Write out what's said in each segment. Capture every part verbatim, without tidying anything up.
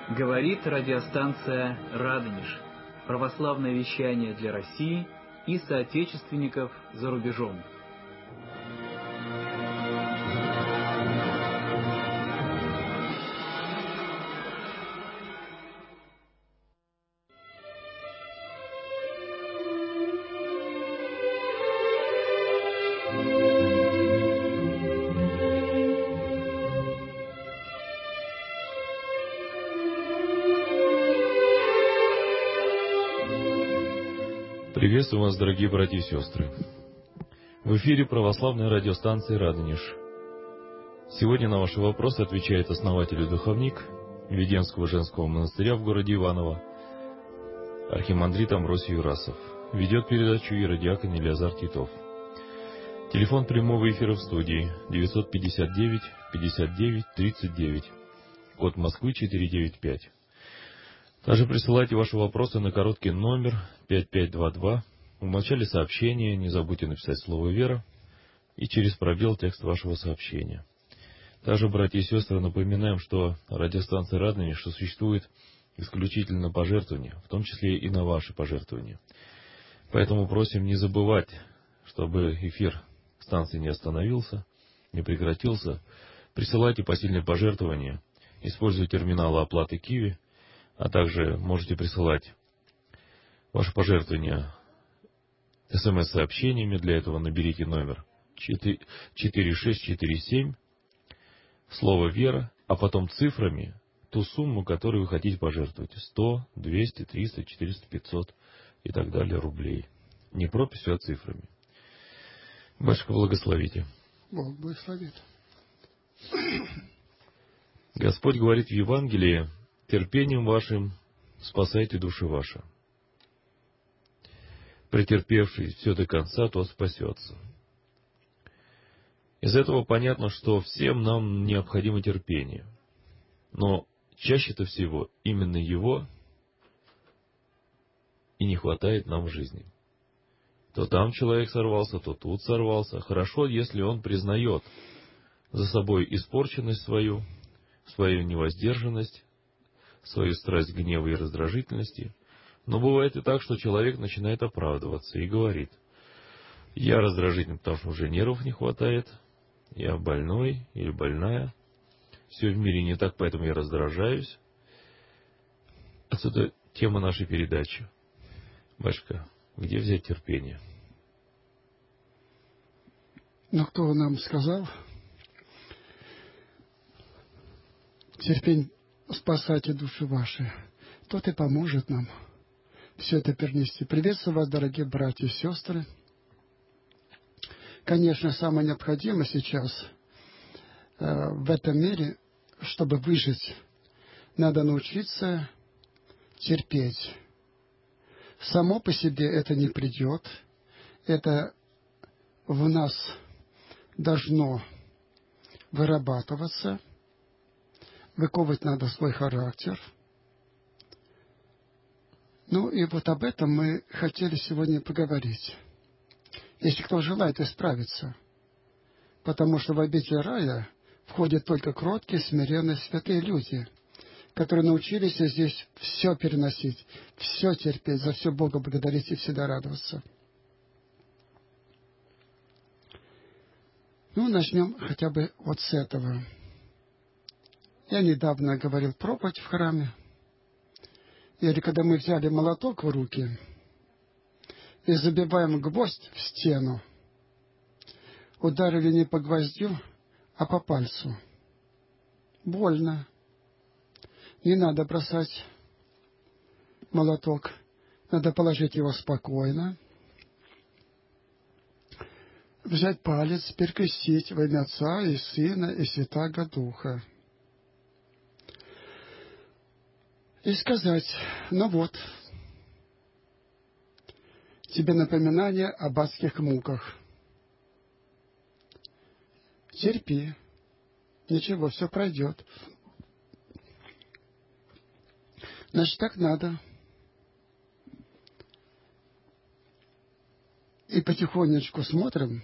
Говорит радиостанция «Радонеж». Православное вещание для России и соотечественников за рубежом. Приветствую вас, дорогие братья и сестры. В эфире православной радиостанции «Радонеж». Сегодня на ваши вопросы отвечает основатель и духовник Введенского женского монастыря в городе Иваново, архимандрит Амвросий Юрасов. Ведет передачу иеродиакон Елеазар Титов. Телефон прямого эфира в студии девятьсот пятьдесят девять пятьдесят девять тридцать девять, код Москвы четыреста девяносто пять. Также присылайте ваши вопросы на короткий номер пять пять два два. В начале сообщения не забудьте написать слово «Вера» и через пробел текст вашего сообщения. Также, братья и сестры, напоминаем, что радиостанция «Радонеж» существует исключительно пожертвования, в том числе и на ваши пожертвования. Поэтому просим не забывать, чтобы эфир станции не остановился, не прекратился. Присылайте посильные пожертвования, используя терминалы оплаты Киви, а также можете присылать ваши пожертвования смс-сообщениями. Для этого наберите номер четыре шесть четыре семь, слово «Вера», а потом цифрами ту сумму, которую вы хотите пожертвовать. сто, двести, триста, четыреста, пятьсот и так далее рублей. Не прописью, а цифрами. Батюшка, благословите. Бог благословит. Господь говорит в Евангелии: терпением вашим спасайте души ваши. Претерпевший все до конца, тот спасется. Из этого понятно, что всем нам необходимо терпение. Но чаще-то всего именно его и не хватает нам в жизни. То там человек сорвался, то тут сорвался. Хорошо, если он признает за собой испорченность свою, свою невоздержанность, свою страсть гнева и раздражительности. Но бывает и так, что человек начинает оправдываться и говорит: я раздражительный, потому что уже нервов не хватает, я больной или больная, все в мире не так, поэтому я раздражаюсь. Отсюда тема нашей передачи. Батюшка, где взять терпение? Но кто нам сказал? Терпение спасайте души ваши, тот и поможет нам все это перенести. Приветствую вас, дорогие братья и сестры. Конечно, самое необходимое сейчас э, в этом мире, чтобы выжить, надо научиться терпеть. Само по себе это не придет. Это в нас должно вырабатываться. Выковывать надо свой характер. Ну и вот об этом мы хотели сегодня поговорить. Если кто желает исправиться. Потому что в обитель рая входят только кроткие, смиренные, святые люди, которые научились здесь все переносить, все терпеть, за все Бога благодарить и всегда радоваться. Ну, начнем хотя бы вот с этого. Я недавно говорил проповедь в храме. Или когда мы взяли молоток в руки и забиваем гвоздь в стену, ударили не по гвоздю, а по пальцу. Больно. Не надо бросать молоток. Надо положить его спокойно. Взять палец, перекрестить во имя Отца и Сына и Святаго Духа. И сказать: ну вот, тебе напоминание об адских муках. Терпи. Ничего, все пройдет. Значит, так надо. И потихонечку смотрим,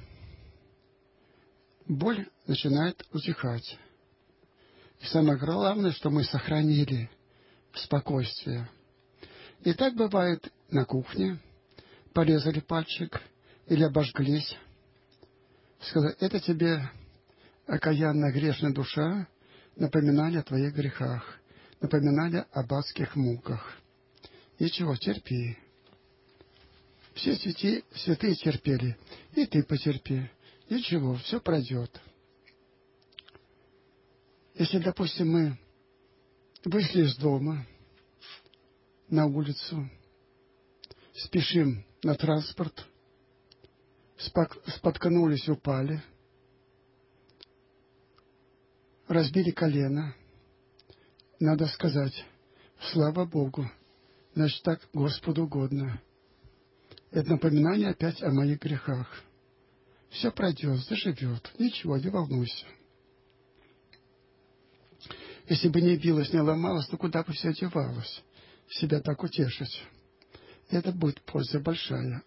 боль начинает утихать. И самое главное, что мы сохранили спокойствие. И так бывает на кухне. Порезали пальчик или обожглись. Сказать, это тебе, окаянная грешная душа, напоминание о твоих грехах, напоминание об адских муках. Ничего, терпи. Все святи, святые терпели, и ты потерпи. Ничего, все пройдет. Если, допустим, мы вышли из дома на улицу, спешим на транспорт, споткнулись, упали, разбили колено, надо сказать, слава Богу, значит, так Господу угодно. Это напоминание опять о моих грехах. Все пройдет, заживет, ничего, не волнуйся. Если бы не билось, не ломалось, то куда бы все девалось? Себя так утешить. Это будет польза большая.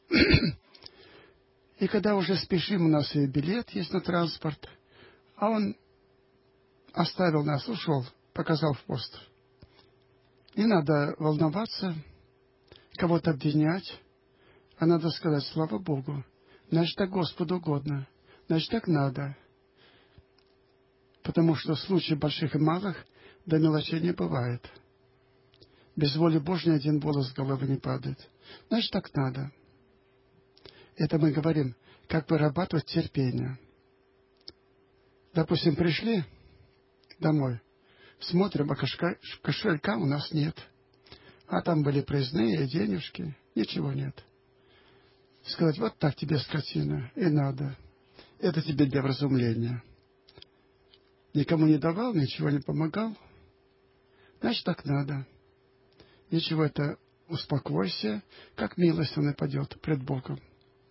И когда уже спешим, у нас и билет есть на транспорт, а он оставил нас, ушел, показал в пост. Не надо волноваться, кого-то обвинять, а надо сказать, слава Богу, значит, так Господу угодно, значит, так надо. Потому что в случае больших и малых до мелочей не бывает. Без воли Божьей один волос с головы не падает. Значит, так надо. Это мы говорим, как вырабатывать терпение. Допустим, пришли домой, смотрим, а кошелька у нас нет. А там были проездные денежки, ничего нет. Сказать, вот так тебе, скотина, и надо. Это тебе для вразумления. Никому не давал, ничего не помогал. Значит, так надо. Ничего, это успокойся, как милостивый падет пред Богом.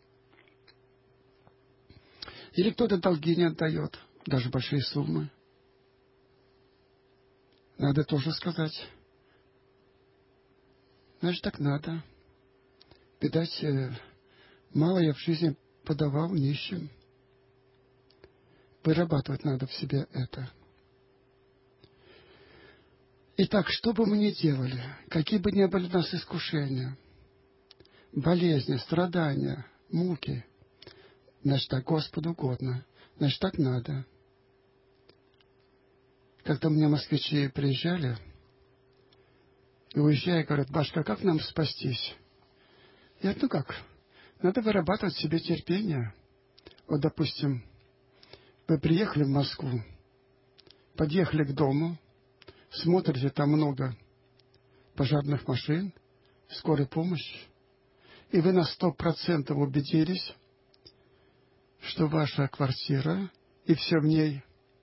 Или кто-то долги не отдает, даже большие суммы. Надо тоже сказать. Значит, так надо. Видать, мало я в жизни подавал нищим. Вырабатывать надо в себе это. Итак, что бы мы ни делали, какие бы ни были у нас искушения, болезни, страдания, муки, значит, так Господу угодно, значит, так надо. Когда мне москвичи приезжали и уезжая, говорят, башка, как нам спастись? Я говорю, ну как, надо вырабатывать в себе терпение. Вот, допустим, вы приехали в Москву, подъехали к дому, смотрите, там много пожарных машин, скорой помощи, и вы на сто процентов убедились, что ваша квартира и все в ней,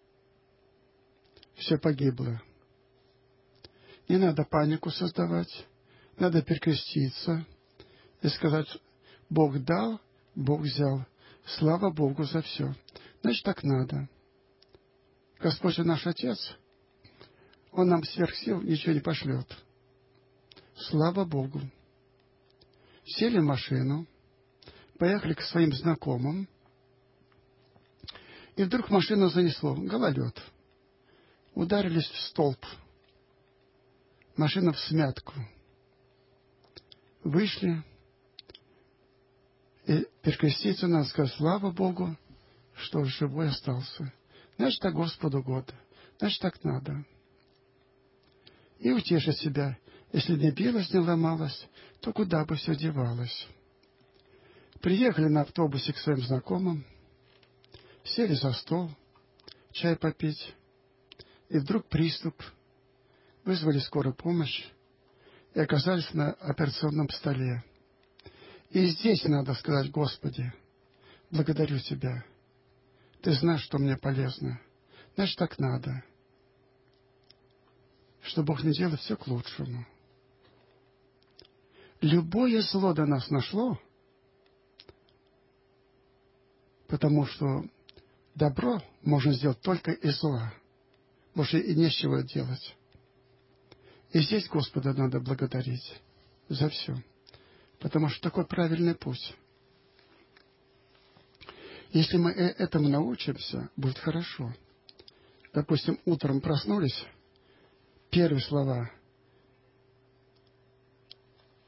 все погибло. Не надо панику создавать, надо перекреститься и сказать, Бог дал, Бог взял, слава Богу за все. Значит, так надо. Господь наш Отец, Он нам сверх сил ничего не пошлет. Слава Богу. Сели в машину, поехали к своим знакомым, и вдруг машину занесло, гололед. Ударились в столб. Машина в смятку. Вышли, и перекреститься надо сказать, слава Богу, что живой остался. Значит, так Господу угодно. Значит, так надо. И утешить себя. Если не билось, не ломалось, то куда бы все девалось. Приехали на автобусе к своим знакомым, сели за стол, чай попить, и вдруг приступ. Вызвали скорую помощь и оказались на операционном столе. И здесь надо сказать, Господи, благодарю Тебя. Ты знаешь, что мне полезно. Значит, так надо. Что Бог не делает все к лучшему. Любое зло до нас нашло, потому что добро можно сделать только из зла. Больше и не с чего делать. И здесь Господа надо благодарить за все. Потому что такой правильный путь. Если мы этому научимся, будет хорошо. Допустим, утром проснулись, первые слова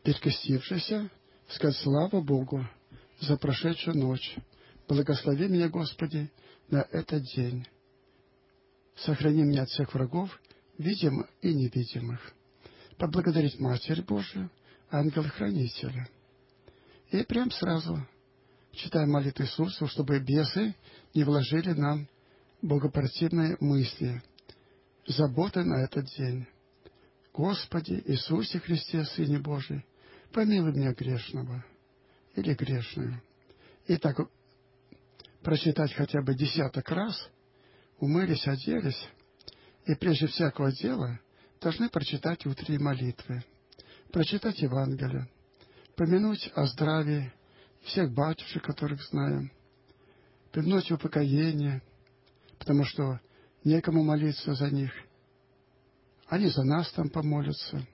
перекрестившийся, сказать слава Богу за прошедшую ночь. Благослови меня, Господи, на этот день. Сохрани меня от всех врагов, видимых и невидимых. Поблагодарить Матерь Божию, ангела-хранителя. И прям сразу читаем молитву Иисусу, чтобы бесы не вложили нам богопротивные мысли, заботы на этот день. Господи Иисусе Христе, Сыне Божий, помилуй меня грешного или грешную. И так прочитать хотя бы десяток раз, умылись, оделись, и прежде всякого дела должны прочитать утренние молитвы, прочитать Евангелие, помянуть о здравии всех батюшек, которых знаем, помянуть упокоение, потому что некому молиться за них. Они за нас там помолятся.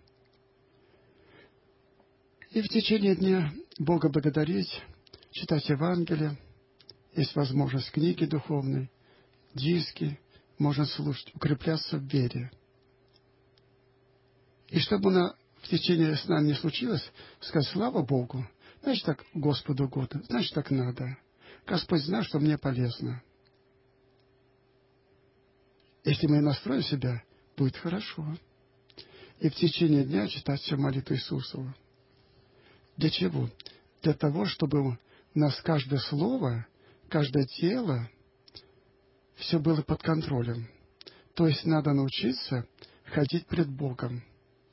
И в течение дня Бога благодарить, читать Евангелие, есть возможность книги духовной, диски, можно слушать, укрепляться в вере. И чтобы она в течение сна не случилось, сказать слава Богу, значит так Господу угодно, значит так надо. Господь знает, что мне полезно. Если мы настроим себя, будет хорошо. И в течение дня читать всю молитву Иисусову. Для чего? Для того, чтобы у нас каждое слово, каждое тело, все было под контролем. То есть надо научиться ходить пред Богом.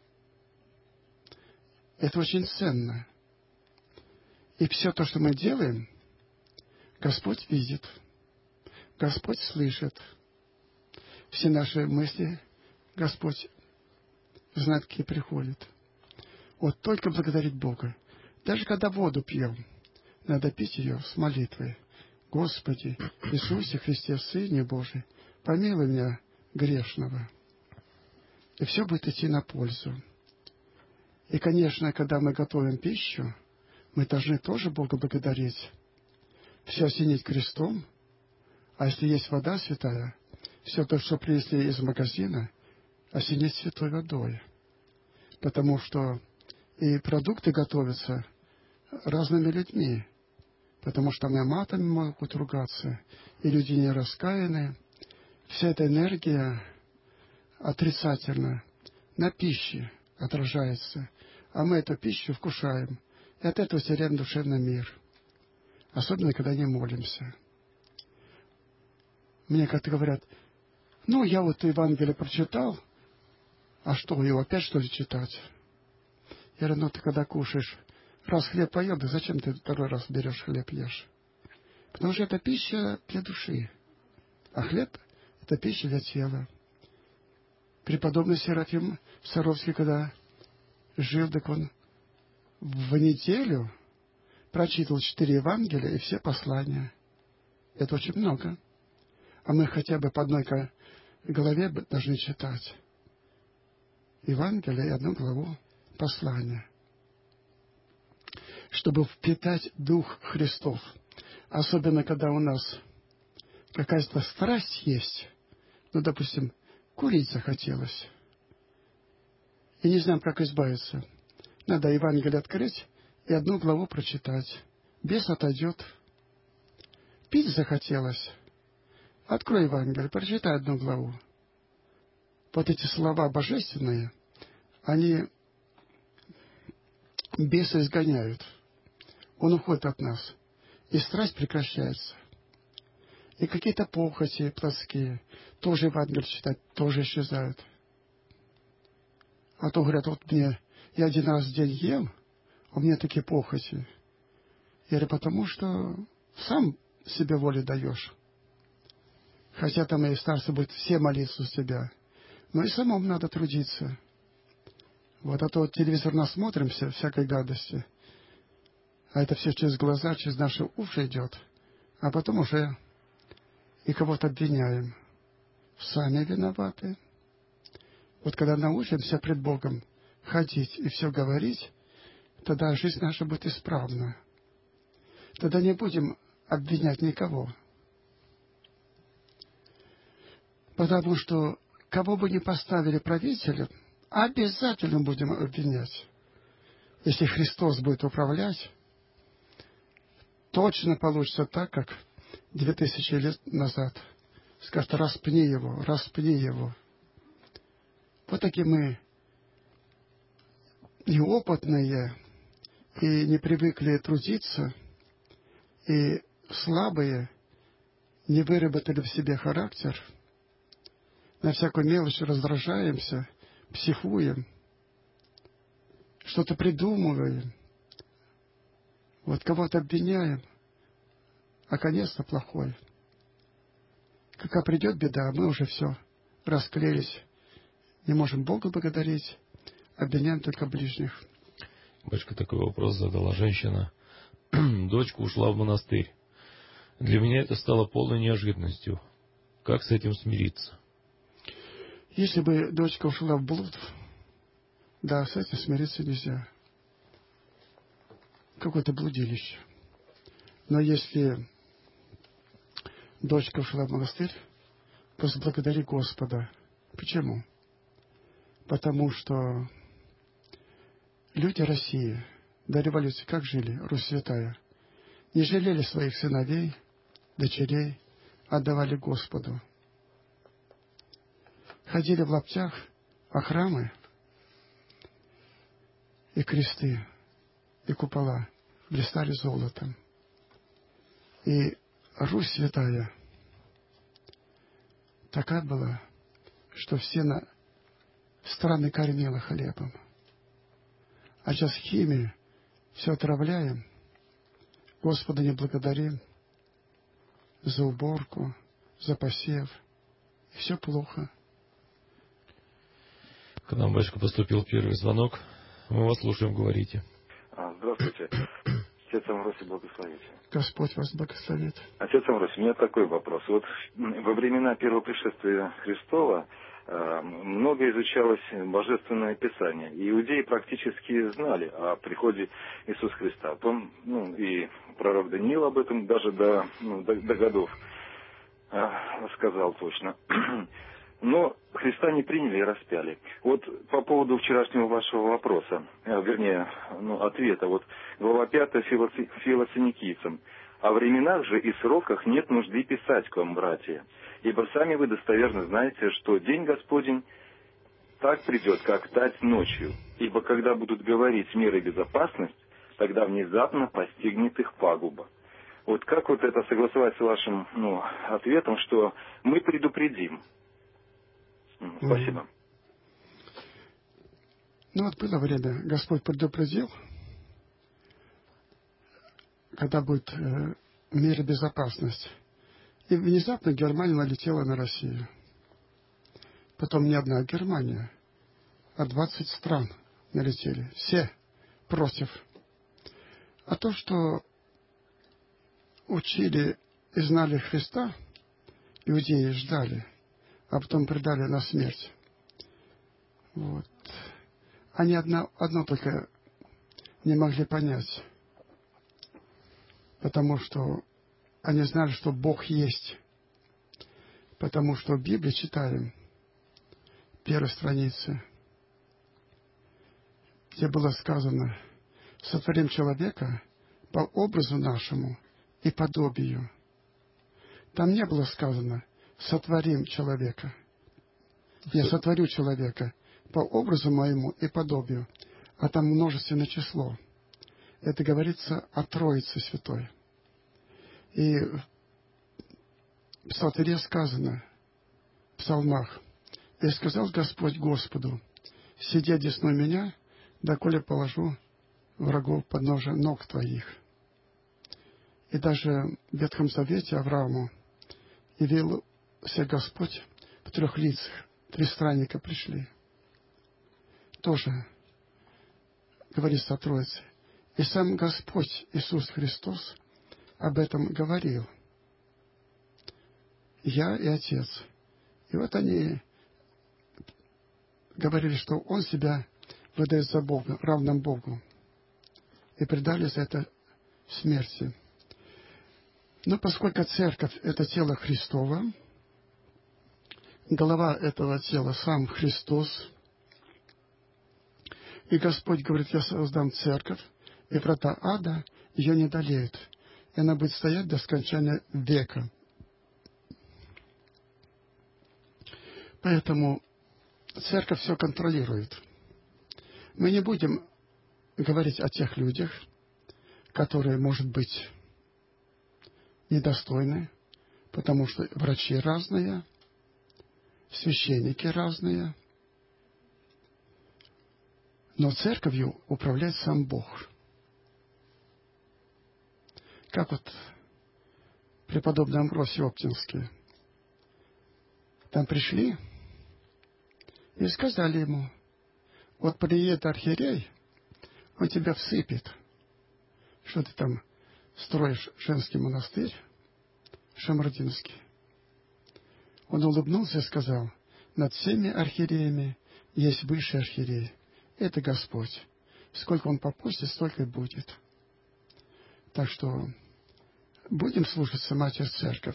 Это очень ценно. И все то, что мы делаем, Господь видит, Господь слышит. Все наши мысли Господь знает, какие приходят. Вот только благодарить Бога. Даже когда воду пьем, надо пить ее с молитвой. Господи, Иисусе Христе, Сыне Божий, помилуй меня грешного. И все будет идти на пользу. И, конечно, когда мы готовим пищу, мы должны тоже Бога благодарить. Все осенить крестом, а если есть вода святая, все то, что принесли из магазина, осенить святой водой. Потому что и продукты готовятся разными людьми. Потому что мы матами могут ругаться, и люди не раскаянные. Вся эта энергия отрицательно на пище отражается, а мы эту пищу вкушаем, и от этого теряем душевный мир. Особенно, когда не молимся. Мне как-то говорят, ну, я вот Евангелие прочитал, а что, его опять что ли читать? Я говорю, ну, ты когда кушаешь, раз хлеб поел, да зачем ты второй раз берешь хлеб, ешь? Потому что это пища для души, а хлеб — это пища для тела. Преподобный Серафим Саровский, когда жил, так он в неделю прочитал четыре Евангелия и все послания. Это очень много. А мы хотя бы по одной главе должны читать Евангелие и одну главу послания, чтобы впитать Дух Христов. Особенно, когда у нас какая-то страсть есть, ну, допустим, курить захотелось, и не знаем, как избавиться. Надо Евангелие открыть и одну главу прочитать. Бес отойдет. Пить захотелось. Открой Евангелие, прочитай одну главу. Вот эти слова божественные, они беса изгоняют. Он уходит от нас. И страсть прекращается. И какие-то похоти плотские, тоже Евангелие читать, тоже исчезают. А то говорят, вот мне, я один раз в день ем, а у меня такие похоти. Я говорю, потому что сам себе волю даешь. Хотя там и старцы будут все молиться за тебя. Но и самому надо трудиться. Вот, а то вот телевизор насмотримся, всякой гадости. А это все через глаза, через наши уши идет. А потом уже и кого-то обвиняем. Сами виноваты. Вот когда научимся пред Богом ходить и все говорить, тогда жизнь наша будет исправна. Тогда не будем обвинять никого. Потому что кого бы ни поставили правителем, обязательно будем обвинять. если Христос будет управлять, точно получится так, как две тысячи лет назад. Скажет, распни его, распни его. Вот такие мы неопытные и не привыкли трудиться, и слабые, не выработали в себе характер, на всякую мелочь раздражаемся, психуем, что-то придумываем, вот кого-то обвиняем, а конец-то плохой. Когда придет беда, мы уже все, расклеились, не можем Бога благодарить, обвиняем только ближних. Батюшка, такой вопрос задала женщина. Дочка ушла в монастырь. Для меня это стало полной неожиданностью. Как с этим смириться? Если бы дочка ушла в блуд, да, с этим смириться нельзя. Какое-то блудилище. Но если дочка ушла в монастырь, просто благодари Господа. Почему? Потому что люди России до революции как жили, Русь святая? Не жалели своих сыновей, дочерей, отдавали Господу. Ходили в лаптях, а храмы и кресты, и купола блистали золотом. И Русь святая такая была, что все на страны кормила хлебом. А сейчас химию все отравляем, Господа не благодарим за уборку, за посев. И все плохо. К нам, батюшка, поступил первый звонок. Мы вас слушаем, говорите. А, здравствуйте. Отец Амвросий, благословите. Господь вас благословит. Отец Амвросий, у меня такой вопрос. Вот во времена первого пришествия Христова э, много изучалось Божественное Писание. И иудеи практически знали о приходе Иисуса Христа. Потом, ну, и пророк Даниил об этом даже до, ну, до, до годов э, сказал точно. Но Христа не приняли и распяли. Вот по поводу вчерашнего вашего вопроса, э, вернее, ну, ответа, вот глава пятая Филоценикийцам. «О временах же и сроках нет нужды писать к вам, братья, ибо сами вы достоверно знаете, что день Господень так придет, как тать ночью, ибо когда будут говорить мир и безопасность, тогда внезапно постигнет их пагуба». Вот как вот это согласовать с вашим, ну, ответом, что мы предупредим? Спасибо. Ну вот было время, Господь предупредил, когда будет э, мир и безопасность. И внезапно Германия налетела на Россию. Потом не одна Германия, а двадцать стран налетели. Все против. А то, что учили и знали Христа, иудеи ждали, а потом предали на смерть. Вот. Они одно, одно только не могли понять. Потому что они знали, что Бог есть. Потому что в Библии читаем, первой странице, где было сказано: «Сотворим человека по образу нашему и подобию». Там не было сказано «сотворим человека». Я сотворю человека по образу моему и подобию, а там множественное число. Это говорится о Троице Святой. И в Псалтире сказано, в псалмах: «И сказал Господь Господу: сиди одесной меня, доколе положу врагов под ножи ног твоих». И даже в Ветхом Завете Аврааму явился Господь в трех лицах. Три странника пришли. Тоже говорится о Троице. И сам Господь Иисус Христос об этом говорил. Я и Отец. И вот они говорили, что Он себя выдает за Бога, равным Богу. И предали за это смерти. Но поскольку Церковь — это тело Христово, голова этого тела сам Христос, И Господь говорит: я создам церковь, и врата ада ее не одолеют, и она будет стоять до скончания века. Поэтому церковь все контролирует. Мы не будем говорить о тех людях, которые, может быть, недостойны, потому что врачи разные, священники разные, но церковью управляет сам Бог. Как вот преподобный Амвросий Оптинский. Там пришли и сказали ему: вот приедет архиерей, он тебя всыпет, что ты там строишь женский монастырь Шамардинский. Он улыбнулся и сказал: над всеми архиереями есть высший архиерей. Это Господь. Сколько он попустит, столько и будет. Так что будем слушаться Матерь Церковь.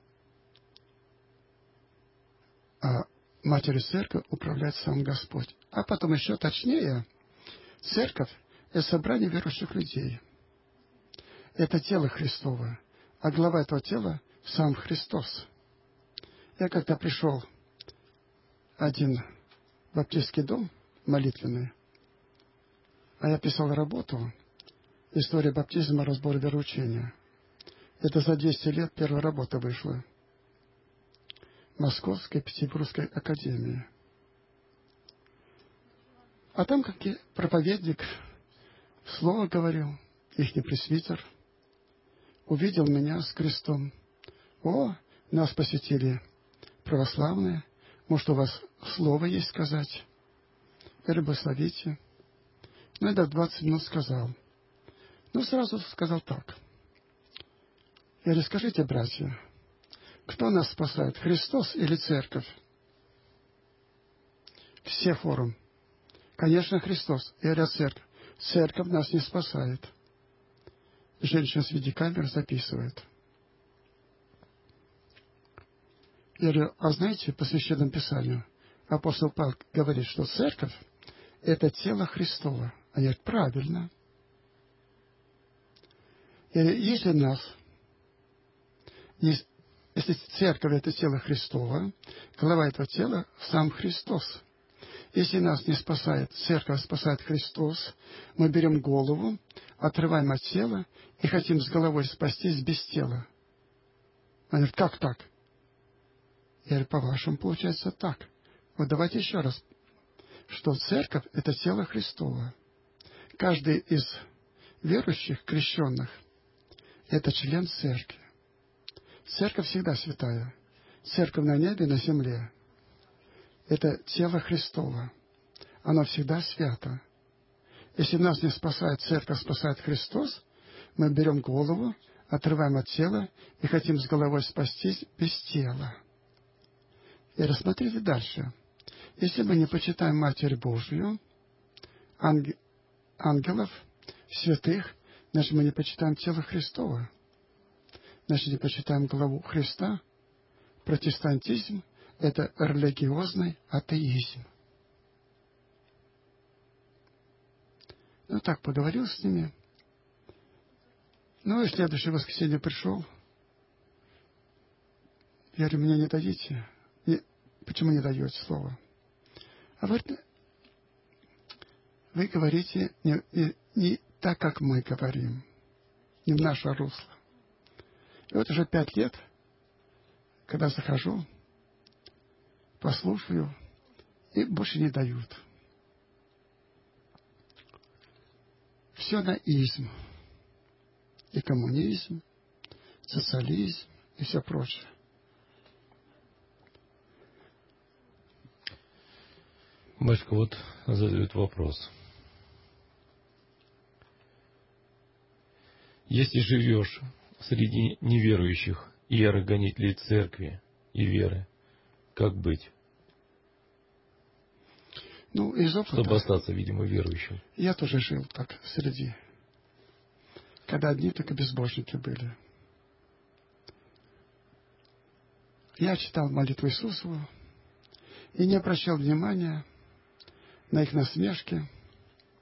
А Матерью Церковь управляет сам Господь. А потом еще точнее, Церковь – это собрание верующих людей. Это тело Христово. А глава этого тела – сам Христос. Я когда пришел один в баптистский дом молитвенный, а я писал работу «История баптизма, разбор вероучения». Это за двести лет первая работа вышла. Московской Петербургской академии. А там как проповедник слово говорил, ихний пресвитер, увидел меня с крестом. О, нас посетили православные, может, у вас слово есть сказать? Или благословите. Ну, я двадцать минут сказал. Ну, сразу сказал так. Я говорю: скажите, братья, кто нас спасает, Христос или Церковь? Все форум. Конечно, Христос. Я говорю: Церковь. Церковь нас не спасает. Женщина с видеокамер записывает. Я говорю: а знаете, по Священному Писанию апостол Павел говорит, что Церковь – это тело Христово. А я говорю: правильно. Я говорю: если нас, если Церковь – это тело Христово, глава этого тела – сам Христос. Если нас не спасает Церковь, спасает Христос, мы берем голову, отрываем от тела и хотим с головой спастись без тела. Она говорит: как так? Я говорю: по-вашему, получается так. Вот давайте еще раз, что Церковь – это тело Христово. Каждый из верующих, крещенных – это член Церкви. Церковь всегда святая. Церковь на небе, на земле. Это тело Христово. Оно всегда свято. Если нас не спасает Церковь, спасает Христос, мы берем голову, отрываем от тела и хотим с головой спастись без тела. И рассмотрите дальше. Если мы не почитаем Матерь Божию, ангел, ангелов, святых, значит, мы не почитаем тело Христово. Значит, не почитаем главу Христа. Протестантизм – это религиозный атеизм. Ну, так поговорил с ними. Ну, и в следующее воскресенье пришел. Я говорю: мне не дадите. Не, почему не даете слово? А вы, вы говорите не, не, не так, как мы говорим. Не в наше русло. И вот уже пять лет, когда захожу, послушаю, и больше не дают. Все на изм. И коммунизм, социализм, и все прочее. Батюшка, вот задают вопрос. Если живешь среди неверующих и гонителей церкви и веры, как быть? Ну, из опыта, чтобы остаться, видимо, верующим. Я тоже жил так среди, когда одни только безбожники были. Я читал молитву Иисусову и не обращал внимания на их насмешки,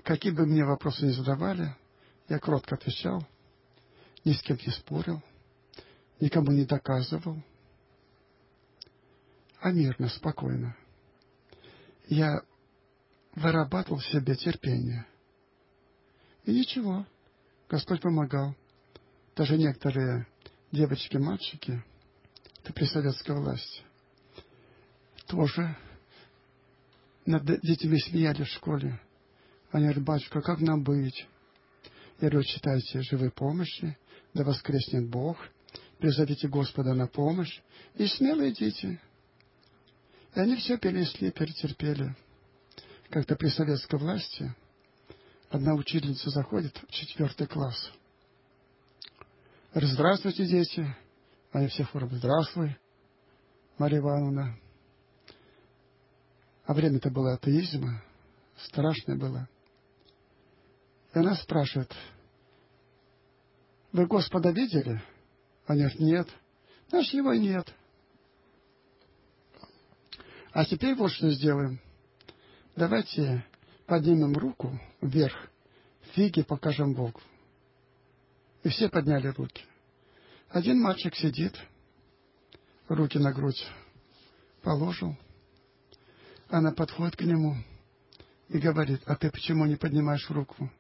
какие бы мне вопросы ни задавали, я кротко отвечал, ни с кем не спорил, никому не доказывал, а мирно, спокойно. Я вырабатывал в себе терпение. И ничего, Господь помогал. Даже некоторые девочки, мальчики, это при советской власти, тоже над детьми смеялись в школе. Они говорят: батюшка, как нам быть? Я говорю: читайте живой помощи, да воскреснет Бог, призовите Господа на помощь, и смело идите. И они все перенесли, перетерпели. Как-то при советской власти одна учительница заходит в четвертый класс. Говорит: здравствуйте, дети. Они все хором: здравствуй, Марья Ивановна. А время-то было атеизма, страшное было. И она спрашивает: вы Господа видели? Они говорят: нет. Значит, его и нет. А теперь вот что сделаем. Давайте поднимем руку вверх, фиги покажем Богу. И все подняли руки. Один мальчик сидит, руки на грудь положил. Она подходит к нему и говорит: а ты почему не поднимаешь руку?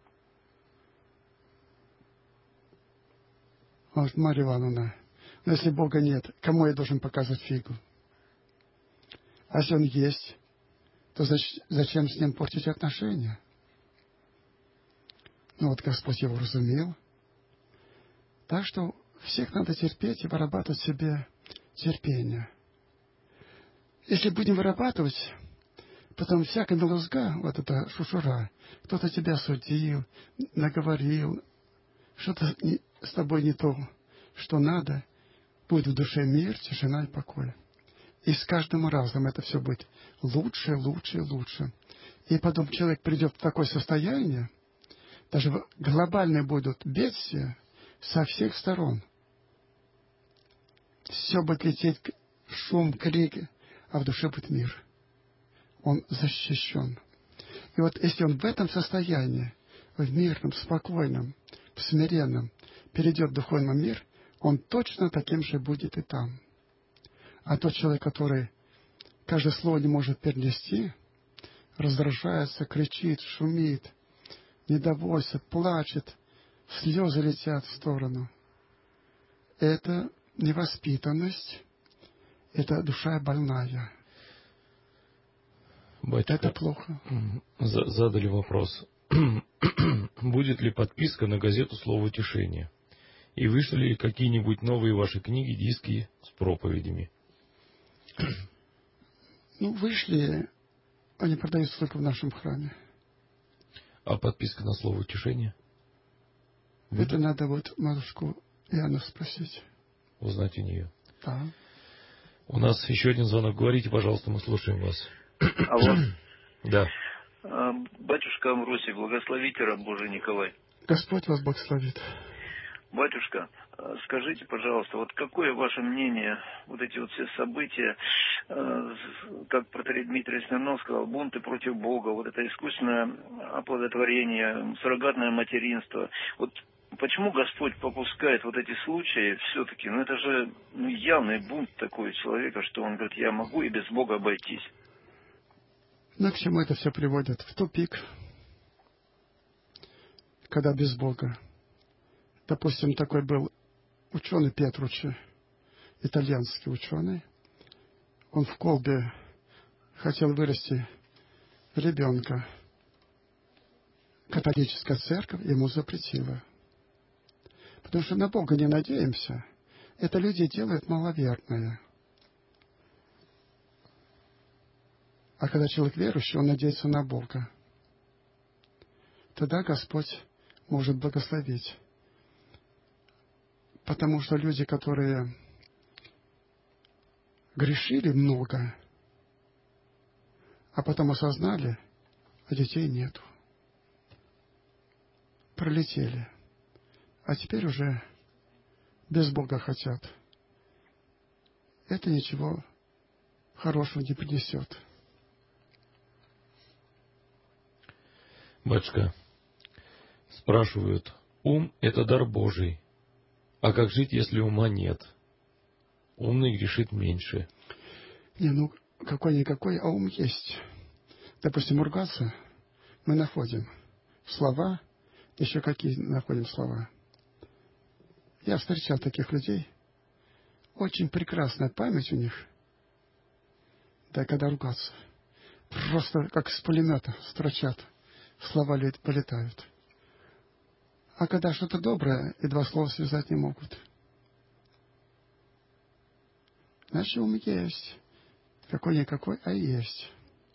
Он говорит: Марья Ивановна, но если Бога нет, кому я должен показывать фигу? А если Он есть, то зачем с Ним портить отношения? Ну вот Господь его разумел. Так что всех надо терпеть и вырабатывать в себе терпение. Если будем вырабатывать, потом всякая мелузга, вот эта шушура, кто-то тебя судил, наговорил, что-то с тобой не то, что надо, будет в душе мир, тишина и покой. И с каждым разом это все будет лучше, лучше, лучше. И потом человек придет в такое состояние, даже глобальные будут бедствия со всех сторон. Все будет лететь, шум, крики, а в душе будет мир. Он защищен. И вот если он в этом состоянии, в мирном, спокойном, в смиренном, перейдет в духовный мир, он точно таким же будет и там. А тот человек, который каждое слово не может перенести, раздражается, кричит, шумит, недовольствует, плачет, слезы летят в сторону. Это невоспитанность, это душа больная. Батюшка, это плохо. Задали вопрос. Будет ли подписка на газету «Слово утешения»? И вышли ли какие-нибудь новые ваши книги, диски с проповедями? Ну, вышли, они продаются только в нашем храме. А подписка на «Слово утешения»? Будет? Это надо вот матушку Иоанну спросить. Узнать у нее. Да. У нас еще один звонок. Говорите, пожалуйста, мы слушаем вас. Алло. Да. Батюшка Амвросий, благословите, раб Божий Николай. Господь вас благословит. Батюшка, скажите, пожалуйста, вот какое ваше мнение, вот эти вот все события, как протоиерей Дмитрий Смирнов сказал, бунты против Бога, вот это искусственное оплодотворение, суррогатное материнство, вот почему Господь попускает вот эти случаи все-таки? Ну это же ну, явный бунт такой человека, что он говорит: я могу и без Бога обойтись. Но к чему это все приводит? В тупик, когда без Бога. Допустим, такой был ученый Петруччи, итальянский ученый. Он в колбе хотел вырасти ребенка. Католическая церковь ему запретила. Потому что на Бога не надеемся. Это люди делают маловерное. А когда человек верующий, он надеется на Бога. Тогда Господь может благословить. Потому что люди, которые грешили много, а потом осознали, а детей нету. Пролетели. А теперь уже без Бога хотят. Это ничего хорошего не принесет. Батюшка, спрашивают, ум – это дар Божий. А как жить, если ума нет? Умный грешит меньше. Не, ну, какой-никакой, а ум есть. Допустим, ругаться мы находим слова, еще какие находим слова. Я встречал таких людей. Очень прекрасная память у них. Да, когда ругаться. Просто как из пулемета строчат. Слова полетают. А когда что-то доброе, и два слова связать не могут. Значит, ум есть. Какой-никакой, а есть.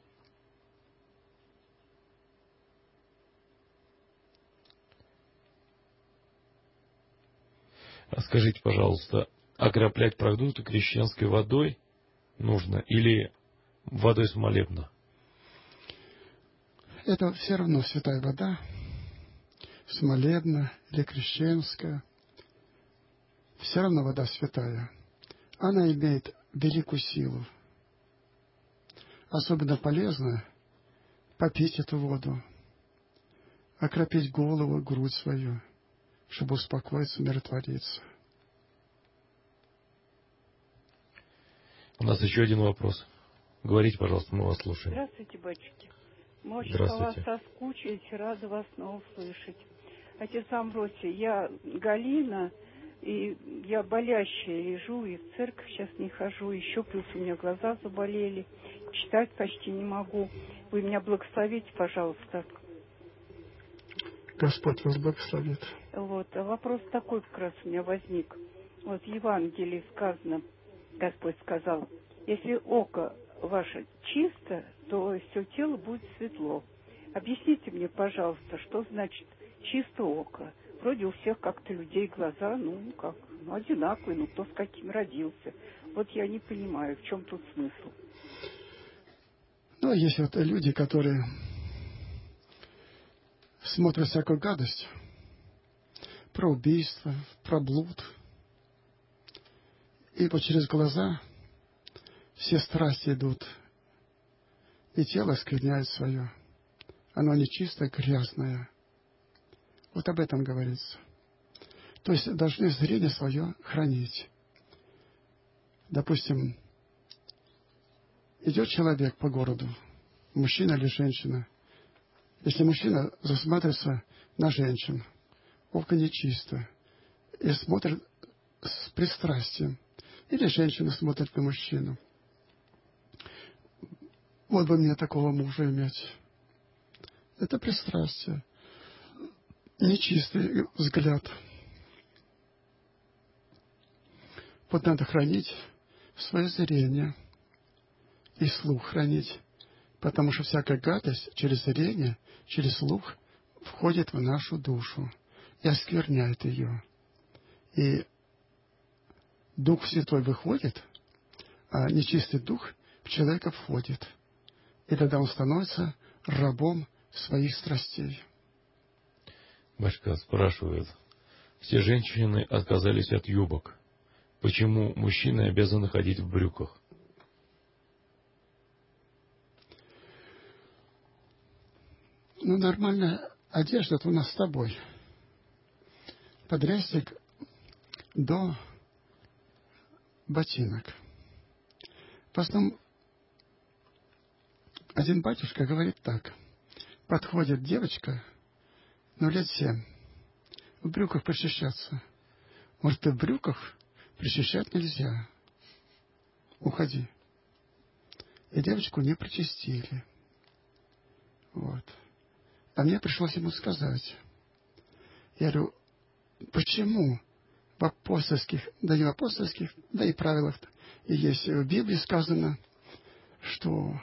А скажите, пожалуйста, окроплять продукты крещенской водой нужно или водой с молебна? Это все равно святая вода, с молебна или крещенская. Все равно вода святая. Она имеет великую силу. Особенно полезно попить эту воду, окропить голову, грудь свою, чтобы успокоиться, умиротвориться. У нас еще один вопрос. Говорите, пожалуйста, мы вас слушаем. Здравствуйте, батюшки. Мы очень по вас соскучились, рады вас снова слышать. Отец Амвросий, я Галина, и я болящая лежу, и в церковь сейчас не хожу, еще плюс у меня глаза заболели, читать почти не могу. Вы меня благословите, пожалуйста. Господь вас благословит. Вот, а вопрос такой как раз у меня возник. Вот в Евангелии сказано, Господь сказал, если око ваше чисто, то все тело будет светло. Объясните мне, пожалуйста, что значит чисто око? Вроде у всех как-то людей глаза, ну, как, ну, одинаковые, ну, кто с каким родился. Вот я не понимаю, в чем тут смысл. Ну, есть вот люди, которые смотрят всякую гадость, про убийство, про блуд, и вот через глаза все страсти идут, и тело оскверняет свое. Оно нечистое, грязное. Вот об этом говорится. То есть должны зрение свое хранить. Допустим, идет человек по городу, мужчина или женщина. Если мужчина засматривается на женщин, око нечисто, и смотрит с пристрастием, или женщина смотрит на мужчину. Вот бы мне такого мужа иметь. Это пристрастие. Нечистый взгляд. Вот надо хранить свое зрение и слух хранить, потому что всякая гадость через зрение, через слух входит в нашу душу и оскверняет ее. И Дух Святой выходит, а нечистый дух в человека входит. И тогда он становится рабом своих страстей. Башка спрашивает, все женщины отказались от юбок. Почему мужчины обязаны ходить в брюках? Ну, нормальная одежда у нас с тобой. Подрястик до ботинок. В основном один батюшка говорит так. Подходит девочка, ну, лет семь, в брюках причащаться. Может, ты в брюках причащать нельзя. Уходи. И девочку не причастили. Вот. А мне пришлось ему сказать. Я говорю, почему в апостольских, да не в апостольских, да и правилах, и есть в Библии сказано, что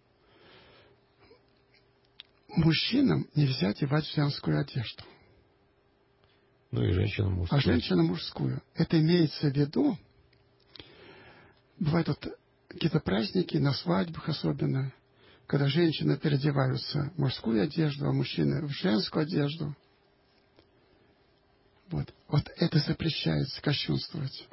мужчинам нельзя одевать женскую одежду. Ну и женщинам мужскую. А женщинам мужскую. Это имеется в виду, бывают вот какие-то праздники, на свадьбах особенно, когда женщины переодеваются в мужскую одежду, а мужчины в женскую одежду. Вот, вот это запрещается кощунствовать.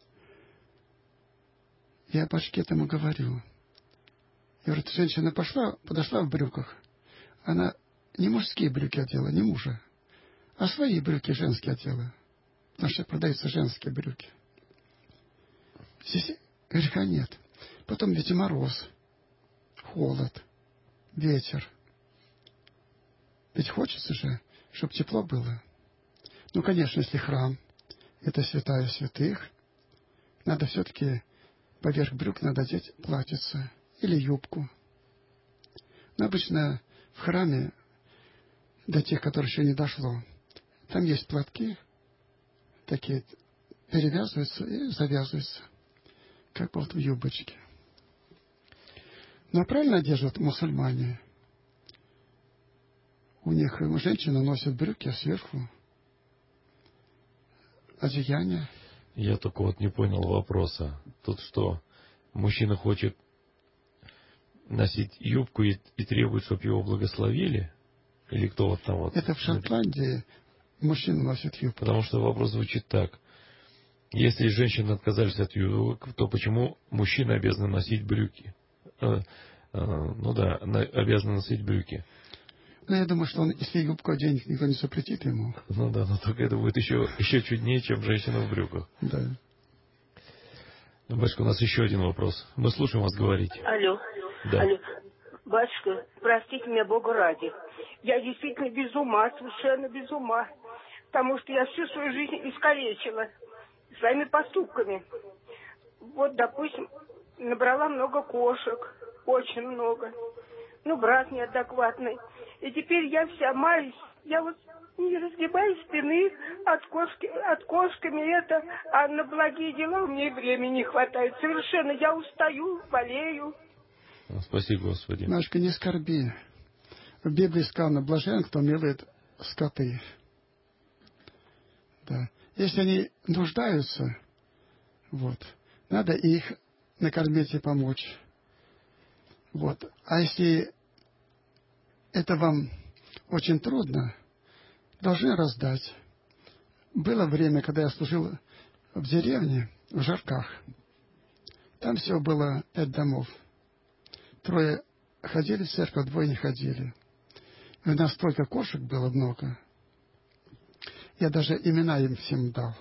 Я башке этому говорю. Я говорю, женщина пошла, подошла в брюках. Она не мужские брюки одела, не мужа, а свои брюки женские одела. Потому что продаются женские брюки. Здесь греха нет. Потом ведь и мороз, холод, ветер. Ведь хочется же, чтобы тепло было. Ну, конечно, если храм — это святая святых, надо все-таки поверх брюк надо одеть платьице или юбку. Но обычно в храме, для тех, которых еще не дошло, там есть платки, такие перевязываются и завязываются, как вот в юбочке. Но правильно одежут мусульмане. У них женщины носят брюки, а сверху одеяние. Я только вот не понял вопроса. Тут что, мужчина хочет носить юбку и, и требует, чтобы его благословили? Или кто вот там вот? Это в Шотландии мужчины носят юбку. Потому что вопрос звучит так. Если женщины отказались от юбок, то почему мужчины обязаны носить брюки? Э, э, ну да, на, обязаны носить брюки. Ну, я думаю, что он, если юбку оденет, никто не запретит ему. Ну да, но только это будет еще, еще чуднее, чем женщина в брюках. Да. Батюшка, у нас еще один вопрос. Мы слушаем вас говорить. Алло. Да. Алло. Батюшка, простите меня, Бога ради. Я действительно без ума, совершенно без ума. Потому что я всю свою жизнь искалечила своими поступками. Вот, допустим, набрала много кошек, очень много. Ну, брат неадекватный. И теперь я вся маюсь, я вот не разгибаю спины от кошки, от кошками это, а на благие дела у меня и времени не хватает. Совершенно я устаю, болею. Спасибо, Господи. Машка, не скорби. В Библии сказано: блажен, кто милует скоты. Да. Если они нуждаются, вот, надо их накормить и помочь. Вот. А если это вам очень трудно, должны раздать. Было время, когда я служил в деревне, в Жарках. Там всего было пять домов. Трое ходили в церковь, двое не ходили. И у нас столько кошек было много. Я даже имена им всем дал.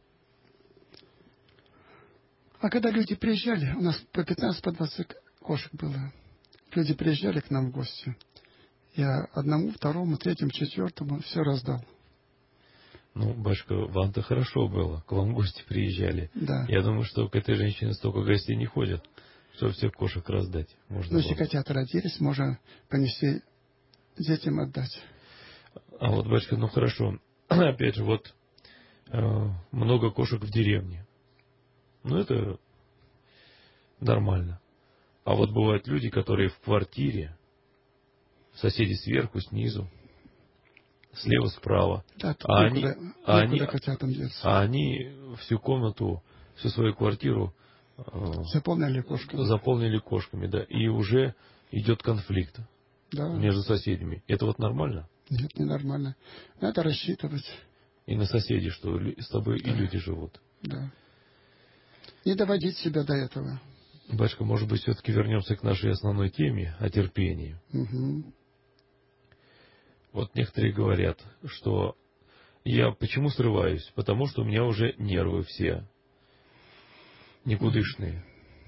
А когда люди приезжали, у нас по пятнадцать, по двадцать кошек было. Люди приезжали к нам в гости. Я одному, второму, третьему, четвертому все раздал. Ну, батюшка, вам-то хорошо было. К вам гости приезжали. Да. Я думаю, что к этой женщине столько гостей не ходят, чтобы всех кошек раздать. Можно Но если было. котята родились, можно понести детям отдать. А вот, батюшка, ну хорошо. Опять же, вот э, много кошек в деревне. Ну, это нормально. А вот бывают люди, которые в квартире, соседи сверху, снизу, слева, справа. Да, а, некуда, они, а, они, котятам деться. а они всю комнату, всю свою квартиру э, заполнили кошками. заполнили кошками, да. И уже идет конфликт да. между соседями. Это вот нормально? Нет, не нормально. Надо рассчитывать. И на соседей, что с тобой да. и люди живут. Да. Не доводить себя до этого. Батюшка, может быть, все-таки вернемся к нашей основной теме, о терпении. Угу. Вот некоторые говорят, что я почему срываюсь? Потому что у меня уже нервы все никудышные.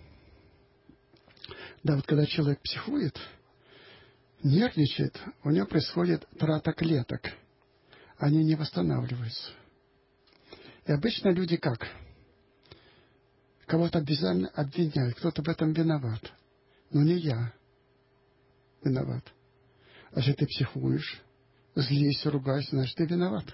Да, вот когда человек психует, нервничает, у него происходит трата клеток. Они не восстанавливаются. И обычно люди как? Кого-то обязательно обвиняют, кто-то в этом виноват. Но не я виноват. А если ты психуешь, злишься, ругайся, значит, ты виноват.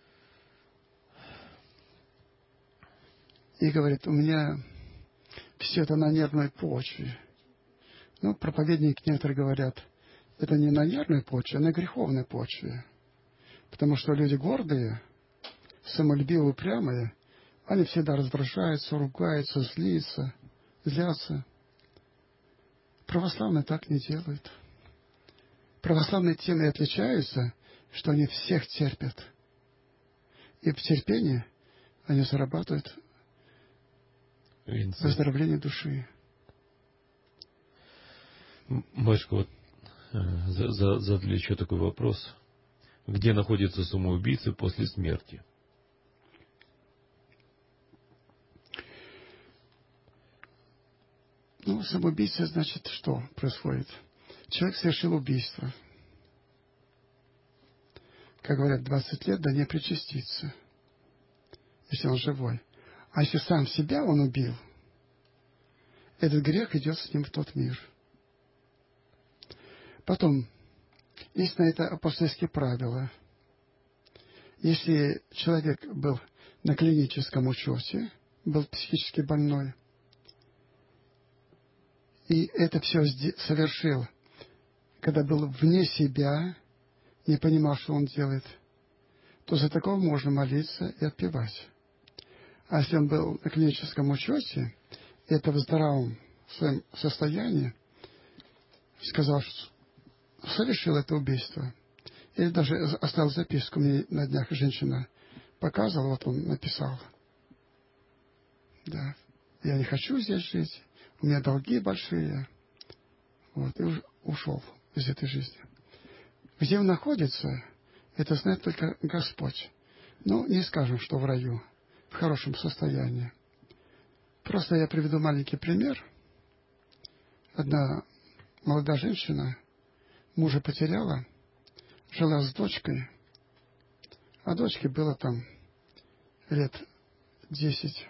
И говорит, у меня все это на нервной почве. Ну, проповедники некоторые говорят, это не на нервной почве, а на греховной почве. Потому что люди гордые, самолюбивые, упрямые, они всегда раздражаются, ругаются, злятся, злятся. Православные так не делают. Православные тем и отличаются, что они всех терпят. И в терпении они зарабатывают Винцы. выздоровление души. Батюшка, вот задали еще такой вопрос. Где находится самоубийца после смерти? Ну, самоубийца, значит, что происходит? Человек совершил убийство. Как говорят, двадцать лет, да не причаститься, если он живой. А если сам себя он убил, этот грех идет с ним в тот мир. Потом, есть на это апостольские правила. Если человек был на клиническом учете, был психически больной, и это все совершил, когда был вне себя, не понимал, что он делает, то за такого можно молиться и отпевать. А если он был на клиническом учете, это в здравом своем состоянии, сказал, что совершил это убийство, или даже оставил записку, мне на днях женщина показывала, вот он написал, да, я не хочу здесь жить, у меня долги большие, вот, и ушел из этой жизни. Где он находится, это знает только Господь. Ну, не скажем, что в раю, в хорошем состоянии. Просто я приведу маленький пример. Одна молодая женщина мужа потеряла, жила с дочкой, а дочке было там лет десять.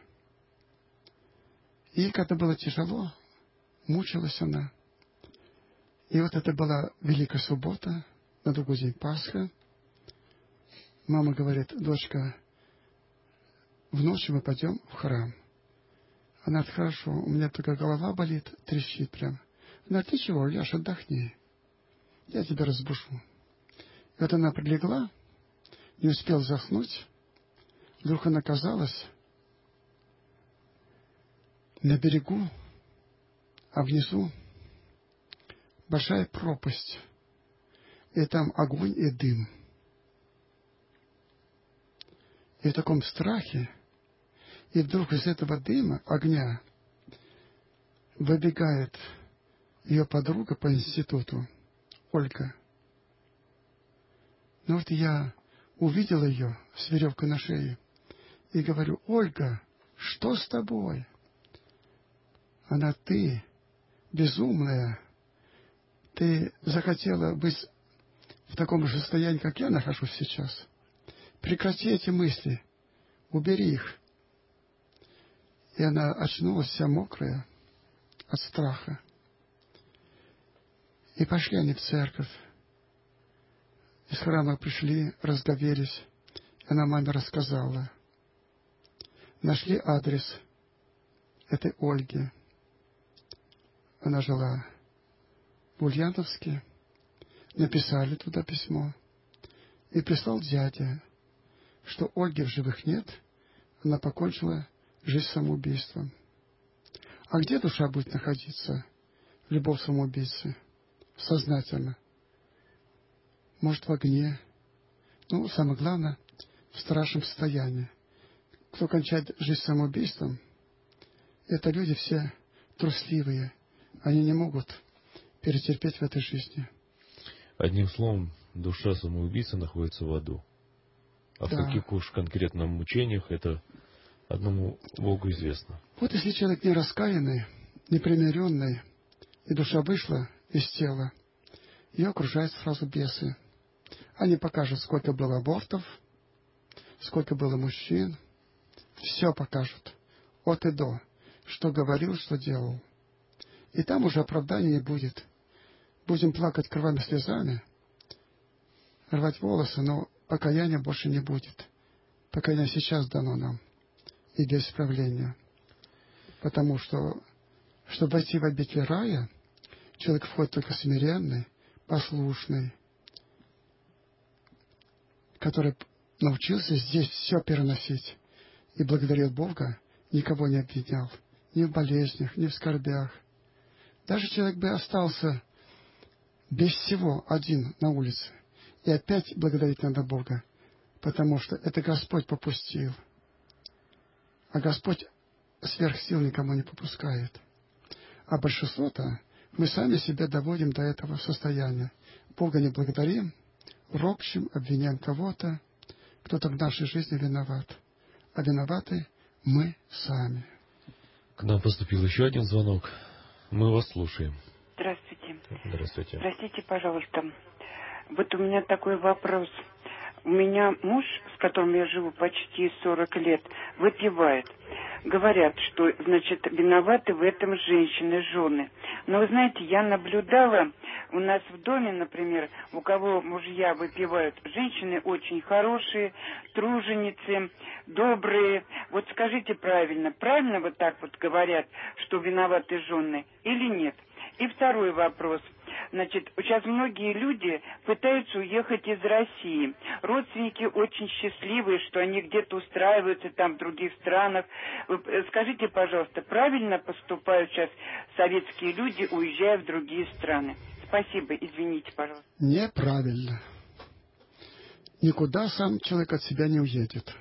И когда было тяжело, мучилась она. И вот это была Великая Суббота, на другой день Пасха. Мама говорит: дочка, в ночь мы пойдем в храм. Она говорит: хорошо, у меня только голова болит, трещит прям. Она говорит: ты чего, Яш, отдохни, я тебя разбужу. И вот она прилегла, не успела заснуть, вдруг она оказалась на берегу, а внизу большая пропасть. И там огонь и дым. И в таком страхе, и вдруг из этого дыма, огня, выбегает ее подруга по институту, Ольга. Ну вот я увидел ее с веревкой на шее и говорю: Ольга, что с тобой? Она: ты безумная, ты захотела быть в таком же состоянии, как я нахожусь сейчас. Прекрати эти мысли, убери их. И она очнулась вся мокрая от страха. И пошли они в церковь. Из храма пришли, разговелись. И она маме рассказала. Нашли адрес этой Ольги. Она жила в Ульяновске. Написали туда письмо. И прислал дядя, что Ольги в живых нет, она покончила жизнь самоубийством. А где душа будет находиться? Любовь самоубийцы. Сознательно. Может, в огне. Ну, самое главное, в страшном состоянии. Кто кончает жизнь самоубийством, это люди все трусливые. Они не могут перетерпеть в этой жизни. Одним словом, душа самоубийцы находится в аду. А да. В каких уж конкретно мучениях, это одному Богу известно. Вот если человек не раскаянный, не примиренный, и душа вышла из тела, ее окружают сразу бесы. Они покажут, сколько было абортов, сколько было мужчин. Все покажут. От и до. Что говорил, что делал. И там уже оправдания не будет. Будем плакать кровавыми слезами, рвать волосы, но покаяния больше не будет. Покаяние сейчас дано нам. И без исправления. Потому что, чтобы войти в обитель рая, человек входит только смиренный, послушный, который научился здесь все переносить и благодарил Бога, никого не обвинял, ни в болезнях, ни в скорбях. Даже человек бы остался без всего один на улице, и опять благодарить надо Бога, потому что это Господь попустил. А Господь сверх сил никому не попускает. А большинство-то Мы сами себя доводим до этого состояния. Бога не благодарим, ропщим, обвиняем кого-то, кто-то в нашей жизни виноват. А виноваты мы сами. К нам поступил еще один звонок. Мы вас слушаем. Здравствуйте. Здравствуйте. Простите, пожалуйста. Вот у меня такой вопрос. У меня муж, с которым я живу почти сорок лет, выпивает. Говорят, что, значит, виноваты в этом женщины, жены. Но, вы знаете, я наблюдала, у нас в доме, например, у кого мужья выпивают, женщины очень хорошие, труженицы, добрые. Вот скажите правильно, правильно вот так вот говорят, что виноваты жены или нет? И второй вопрос. Значит, сейчас многие люди пытаются уехать из России. Родственники очень счастливые, что они где-то устраиваются там в других странах. Вы скажите, пожалуйста, правильно поступают сейчас советские люди, уезжая в другие страны? Спасибо, извините, пожалуйста. Неправильно. Никуда сам человек от себя не уедет.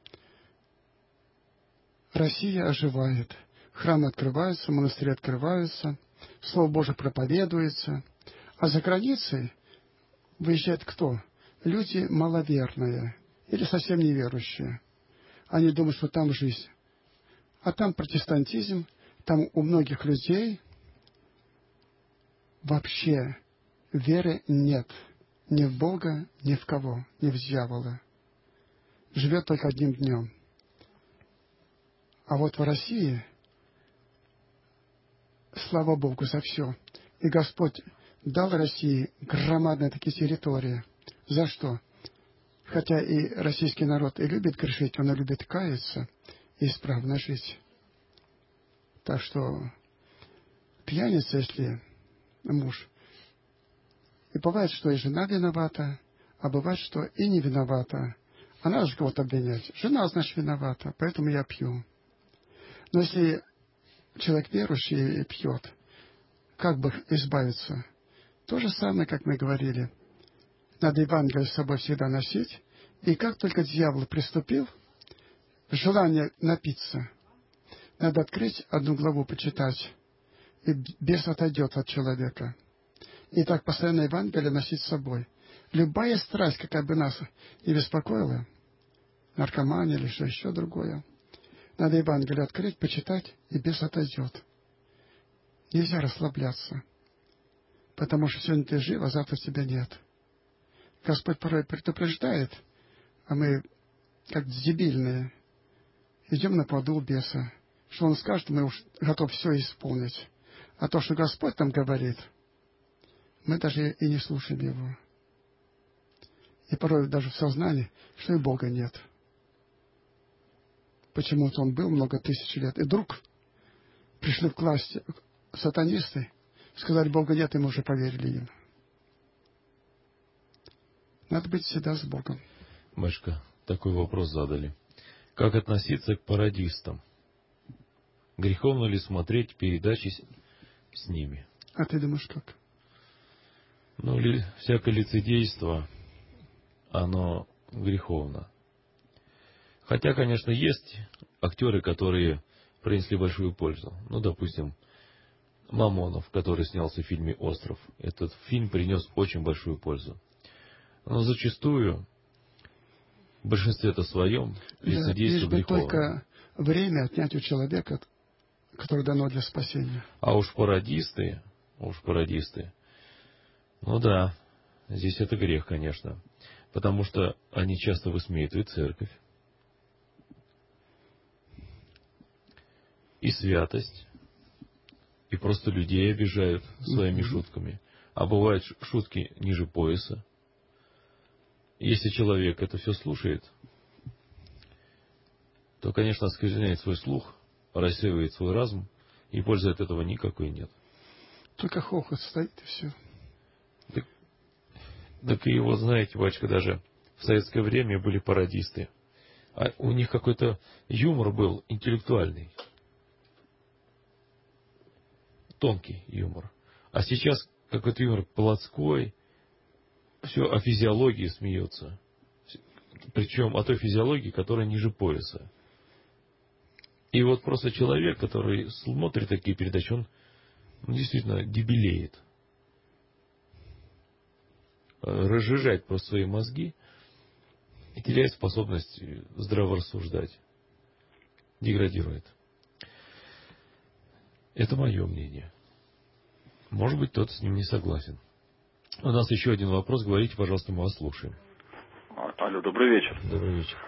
Россия оживает. Храмы открываются, монастыри открываются. Слово Божие проповедуется. А за границей выезжает кто? Люди маловерные или совсем неверующие. Они думают, что там жизнь. А там протестантизм, там у многих людей вообще веры нет. Ни в Бога, ни в кого, ни в дьявола. Живет только одним днем. А вот в России, слава Богу за все, и Господь дал России громадные такие территории. За что? Хотя и российский народ и любит грешить, он и любит каяться и исправно жить. Так что пьяница, если муж, и бывает, что и жена виновата, а бывает, что и не виновата. Она же кого-то обвинять. Жена, значит, виновата, поэтому я пью. Но если человек верующий и пьет, как бы избавиться? То же самое, как мы говорили. Надо Евангелие с собой всегда носить. И как только дьявол приступил, желание напиться, надо открыть одну главу, почитать, и бес отойдет от человека. И так постоянно Евангелие носить с собой. Любая страсть, какая бы нас и беспокоила, наркомания или что еще другое, надо Евангелие открыть, почитать, и бес отойдет. Нельзя расслабляться, потому что сегодня ты жив, а завтра тебя нет. Господь порой предупреждает, а мы, как дебильные, идем на поводу у беса. Что он скажет, мы уж готовы все исполнить. А то, что Господь там говорит, мы даже и не слушаем Его. И порой даже в сознании, что и Бога нет. Почему-то Он был много тысяч лет. И вдруг пришли к власти сатанисты, сказали, Бога нет, и мы уже поверили им. Надо быть всегда с Богом. Мышка, такой вопрос задали. Как относиться к пародистам? Греховно ли смотреть передачи с, с ними? А ты думаешь, как? Ну, ли, всякое лицедейство, оно греховно. Хотя, конечно, есть актеры, которые принесли большую пользу. Ну, допустим, Мамонов, который снялся в фильме «Остров». Этот фильм принес очень большую пользу. Но зачастую, в большинстве-то своем, лицедейство да, греховно. Только время отнять у человека, которое дано для спасения. А уж пародисты, уж пародисты, ну да, здесь это грех, конечно. Потому что они часто высмеивают церковь, и святость, и просто людей обижают своими mm-hmm. шутками. А бывают шутки ниже пояса. Если человек это все слушает, то, конечно, оскверняет свой слух, рассеивает свой разум, и пользы от этого никакой нет. Только хохот стоит, и все. Так, так и его, знаете, батюшка, даже в советское время были пародисты. А у них какой-то юмор был интеллектуальный. Тонкий юмор. А сейчас какой-то юмор плотской, все о физиологии смеется. Причем о той физиологии, которая ниже пояса. И вот просто человек, который смотрит такие передачи, он ну, действительно дебелеет, разжижает просто свои мозги и теряет способность здраво рассуждать, деградирует. Это мое мнение. Может быть, кто-то с ним не согласен. У нас еще один вопрос. Говорите, пожалуйста, мы вас слушаем. Алло, добрый вечер. Добрый вечер.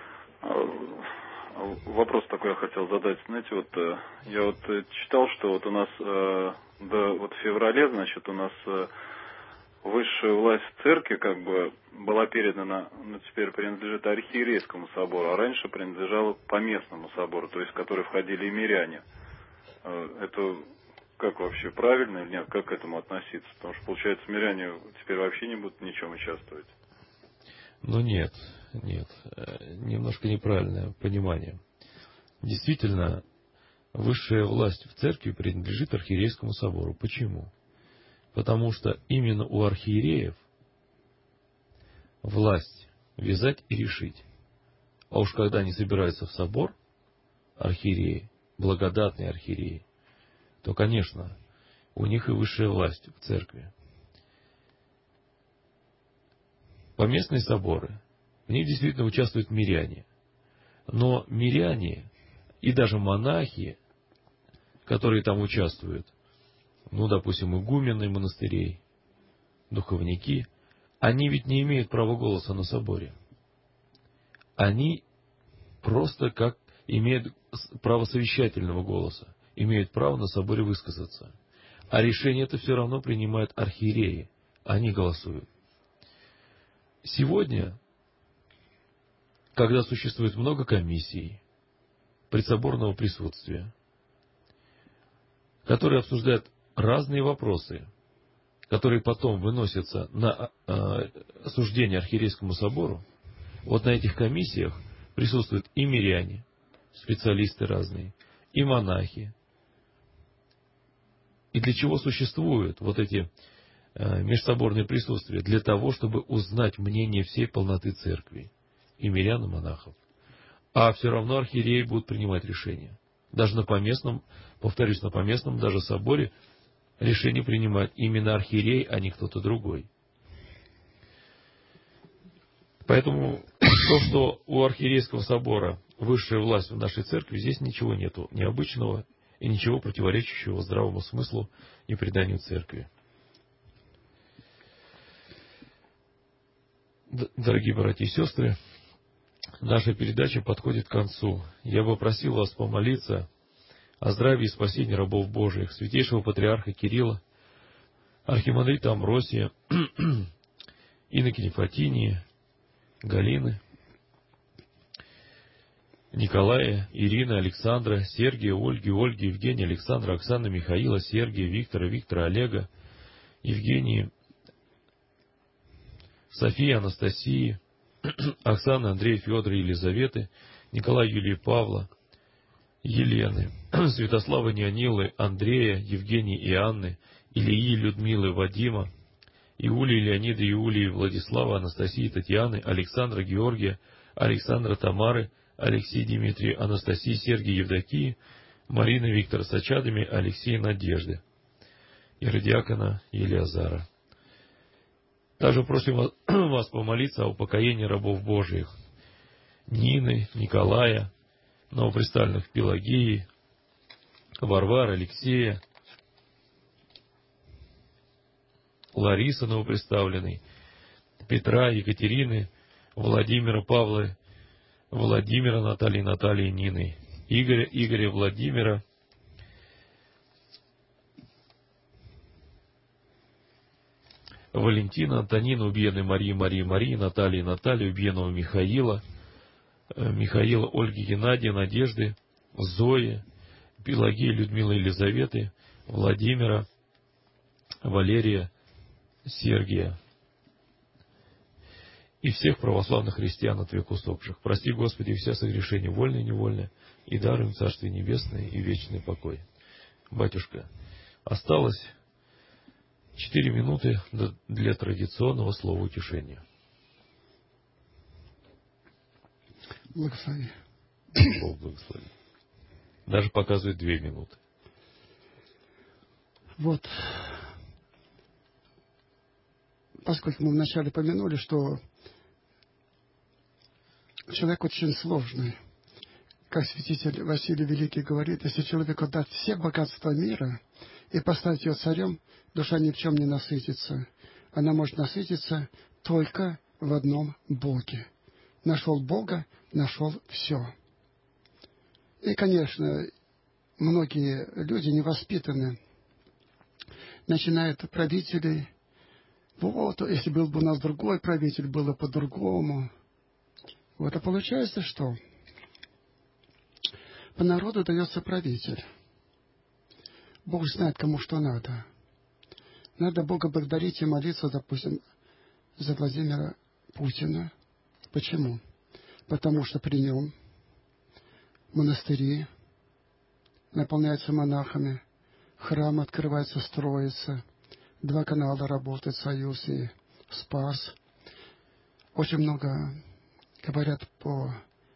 Вопрос такой я хотел задать. Знаете, вот я вот читал, что вот у нас до вот в феврале, значит, у нас высшая власть в церкви как бы была передана, ну, теперь принадлежит архиерейскому собору, а раньше принадлежала поместному собору, то есть в который входили и миряне. Это как вообще, правильно или нет? Как к этому относиться? Потому что, получается, миряне теперь вообще не будут ни в чем участвовать. Ну нет, нет. Немножко неправильное понимание. Действительно, высшая власть в церкви принадлежит архиерейскому собору. Почему? Потому что именно у архиереев власть вязать и решить. А уж когда они собираются в собор, архиереи, благодатные архиереи, то, конечно, у них и высшая власть в церкви. Поместные соборы, в них действительно участвуют миряне. Но миряне и даже монахи, которые там участвуют, ну, допустим, игумены монастырей, духовники, они ведь не имеют права голоса на соборе. Они просто как имеют право совещательного голоса, имеют право на соборе высказаться. А решение это все равно принимают архиереи, они голосуют. Сегодня, когда существует много комиссий предсоборного присутствия, которые обсуждают разные вопросы, которые потом выносятся на осуждение архиерейскому собору, вот на этих комиссиях присутствуют и миряне, специалисты разные, и монахи. И для чего существуют вот эти межсоборные присутствия? Для того, чтобы узнать мнение всей полноты церкви, и мирян, и монахов. А все равно архиереи будут принимать решения. Даже на поместном, повторюсь, на поместном даже соборе решение принимает именно архиерей, а не кто-то другой. Поэтому то, что у архиерейского собора высшая власть в нашей церкви, здесь ничего нету необычного и ничего противоречащего здравому смыслу и преданию церкви. Дорогие братья и сестры, наша передача подходит к концу. Я бы просил вас помолиться о здравии и спасении рабов Божиих, святейшего патриарха Кирилла, архимандрита Амвросия, инокини Фатинии, Галины, Николая, Ирины, Александра, Сергия, Ольги, Ольги, Евгения, Александра, Оксаны, Михаила, Сергия, Виктора, Виктора, Олега, Евгении, Софии, Анастасии, Оксаны, Андрея, Федора, Елизаветы, Николая, Юлии, Павла, Елены, Святослава, Неонилы, Андрея, Евгении и Анны, Ильи, Людмилы, Вадима, Иулии, Леонида, Иулии, Владислава, Анастасии, Татьяны, Александра, Георгия, Александра, Тамары, Алексей, Дмитрий, Анастасии, Сергия, Евдокии, Марины, Виктора с очадами, Алексея, Надежды, Иродиакона, Елиазара. Также просим вас, вас помолиться о упокоении рабов Божиих, Нины, Николая, новопристальных Пелагии, Варвары, Алексея, Ларисы новоприставленной, Петра, Екатерины, Владимира, Павла, Владимира, Натальи, Натальи, Нины, Игоря, Игоря, Владимира, Валентина, Антонина, убиенной Марии, Марии, Марии, Натальи, Натальи, убиенного Михаила, Михаила, Ольги, Геннадия, Надежды, Зои, Пелагии, Людмилы, Елизаветы, Владимира, Валерия, Сергия и всех православных христиан от век усопших. Прости, Господи, все согрешения, вольные и невольные, и даруй им Царствие Небесное и вечный покой. Батюшка, осталось четыре минуты для традиционного слова утешения. Благослови. Бог благослови. Даже показывает две минуты. Вот. Поскольку мы вначале помянули, что человек очень сложный. Как святитель Василий Великий говорит, если человеку дать все богатства мира и поставить ее царем, душа ни в чем не насытится. Она может насытиться только в одном Боге. Нашел Бога, нашел все. И, конечно, многие люди невоспитаны, начинают правителей. Вот, если был бы у нас другой правитель, было по-другому. Вот, а получается, что по народу дается правитель. Бог знает, кому что надо. Надо Бога благодарить и молиться, допустим, за Владимира Путина. Почему? Потому что при нем монастыри наполняются монахами, храм открывается, строится, два канала работают, Союз и Спас. Очень много говорят по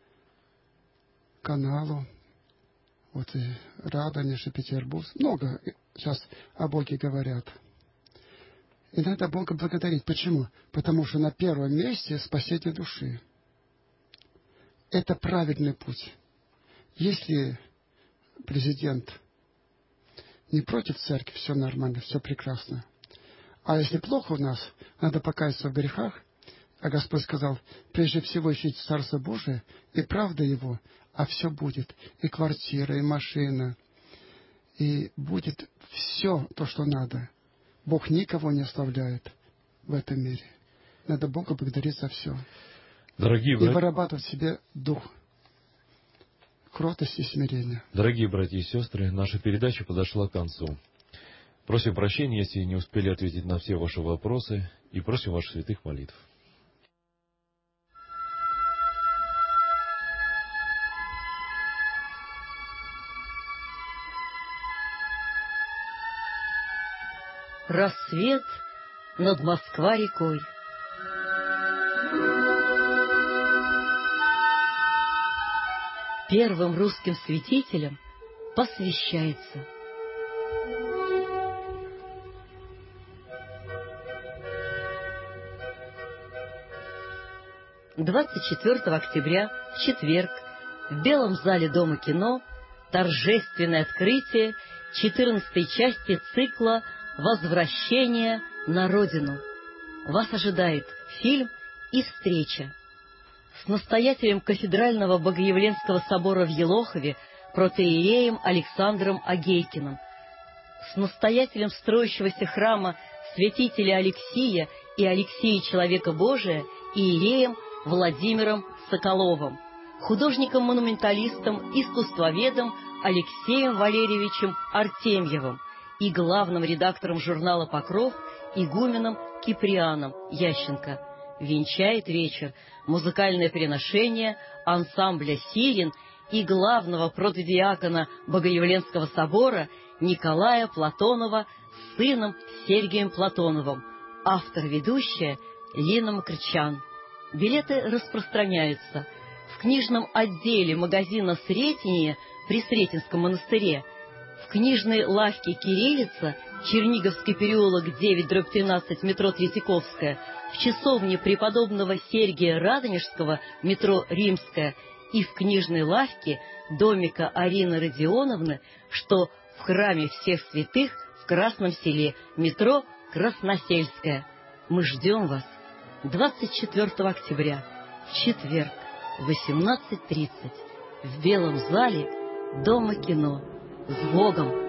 каналу, вот и Радонеж, и Петербург. Много сейчас о Боге говорят. И надо Бога благодарить. Почему? Потому что на первом месте спасение души. Это правильный путь. Если президент не против церкви, все нормально, все прекрасно. А если плохо у нас, надо покаяться в грехах. А Господь сказал, прежде всего ищите Царство Божие и правда Его, а все будет. И квартира, и машина, и будет все то, что надо. Бог никого не оставляет в этом мире. Надо Бога благодарить за все. Дорогие и братья, вырабатывать в себе дух кротости и смирения. Дорогие братья и сестры, наша передача подошла к концу. Просим прощения, если не успели ответить на все ваши вопросы, и просим ваших святых молитв. Рассвет над Москва-рекой. Первым русским святителям посвящается. двадцать четвёртого октября, в четверг, в Белом зале Дома кино торжественное открытие четырнадцатой части цикла «Возвращение на родину». Вас ожидает фильм и встреча с настоятелем кафедрального Богоявленского собора в Елохове протоиереем Александром Агейкиным, с настоятелем строящегося храма святителя Алексия и Алексея Человека Божия иереем Владимиром Соколовым, художником-монументалистом, искусствоведом Алексеем Валерьевичем Артемьевым и главным редактором журнала «Покров» игуменом Киприаном Ященко. Венчает вечер музыкальное приношение ансамбля «Сирин» и главного протодиакона Богоявленского собора Николая Платонова с сыном Сергием Платоновым, автор-ведущая Лина Макрчан. Билеты распространяются в книжном отделе магазина «Сретение» при Сретенском монастыре, в книжной лавке «Кириллица», Черниговский переулок девять дробь тринадцать, метро Третьяковская, в часовне преподобного Сергия Радонежского, метро Римская, и в книжной лавке домика Арины Родионовны, что в храме всех святых в Красном Селе, метро Красносельская. Мы ждем вас двадцать четвёртого октября, в четверг, в восемнадцать тридцать, в Белом зале Дома кино. С Богом!